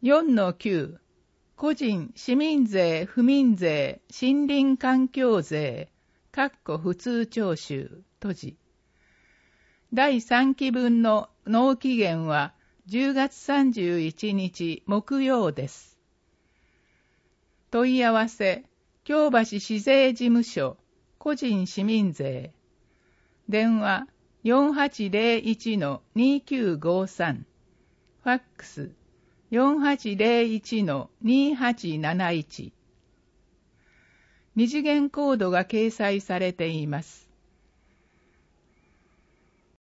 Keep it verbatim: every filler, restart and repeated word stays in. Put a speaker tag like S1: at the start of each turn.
S1: よんのきゅう、個人、市民税、不民税、森林環境税、括弧普通徴収、閉じ。だいさんき分の納期限はじゅうがつさんじゅういちにち木曜です。問い合わせ、京橋市税事務所、個人市民税。電話 よんはちゼロいちのにきゅうごさん。ファックス よんはちゼロいちのにはちなないち。二次元コードが掲載されています。